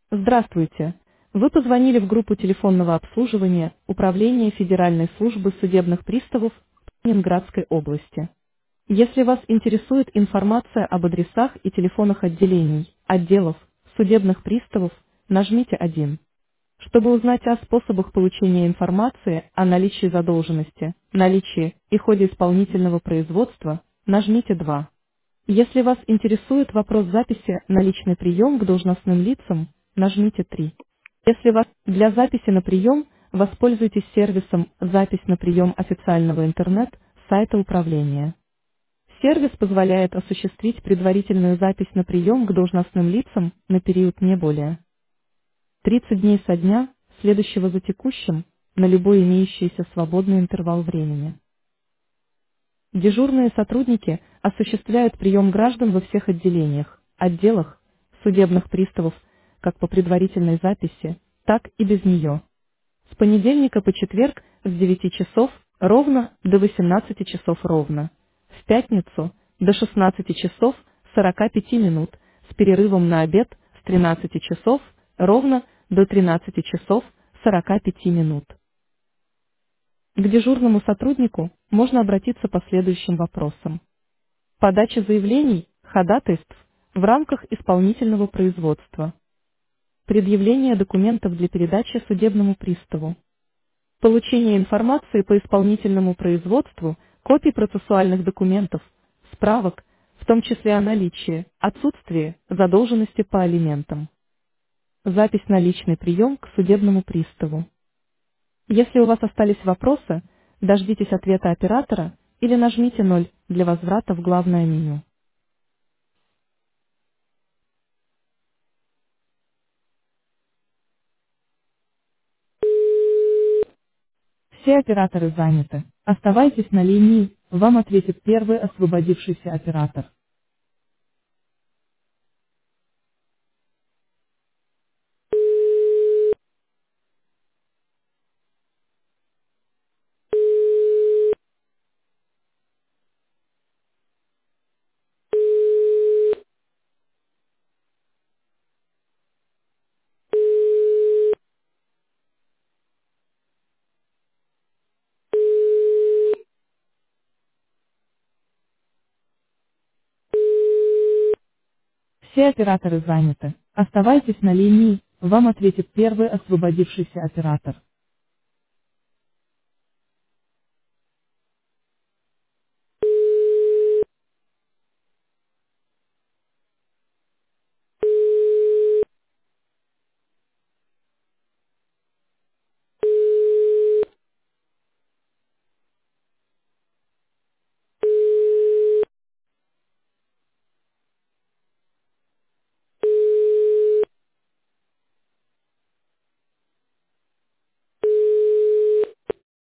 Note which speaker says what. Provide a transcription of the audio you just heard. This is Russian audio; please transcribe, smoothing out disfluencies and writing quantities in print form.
Speaker 1: Здравствуйте. Вы позвонили в группу телефонного обслуживания Управления Федеральной службы судебных приставов Ленинградской области. Если вас интересует информация об адресах и телефонах отделений, отделов, судебных приставов, нажмите 1. Чтобы узнать о способах получения информации о наличии задолженности, наличии и ходе исполнительного производства, нажмите 2. Если вас интересует вопрос записи на личный прием к должностным лицам, нажмите 3. Если вас для записи на прием, воспользуйтесь сервисом «Запись на прием официального интернет» сайта управления. Сервис позволяет осуществить предварительную запись на прием к должностным лицам на период не более 30 дней со дня, следующего за текущим, на любой имеющийся свободный интервал времени. Дежурные сотрудники осуществляют прием граждан во всех отделениях, отделах, судебных приставов, как по предварительной записи, так и без нее. С понедельника по четверг с 9 часов ровно до 18 часов ровно. В пятницу до 16 часов 45 минут с перерывом на обед с 13 часов ровно до 13 часов 45 минут. К дежурному сотруднику можно обратиться по следующим вопросам. Подача заявлений, ходатайств в рамках исполнительного производства. Предъявление документов для передачи судебному приставу. Получение информации по исполнительному производству, копий процессуальных документов, справок, в том числе о наличии, отсутствии, задолженности по алиментам. Запись на личный прием к судебному приставу. Если у вас остались вопросы, дождитесь ответа оператора или нажмите 0 для возврата в главное меню. Все операторы заняты. Оставайтесь на линии, вам ответит первый освободившийся оператор. Все операторы заняты. Оставайтесь на линии, вам ответит первый освободившийся оператор.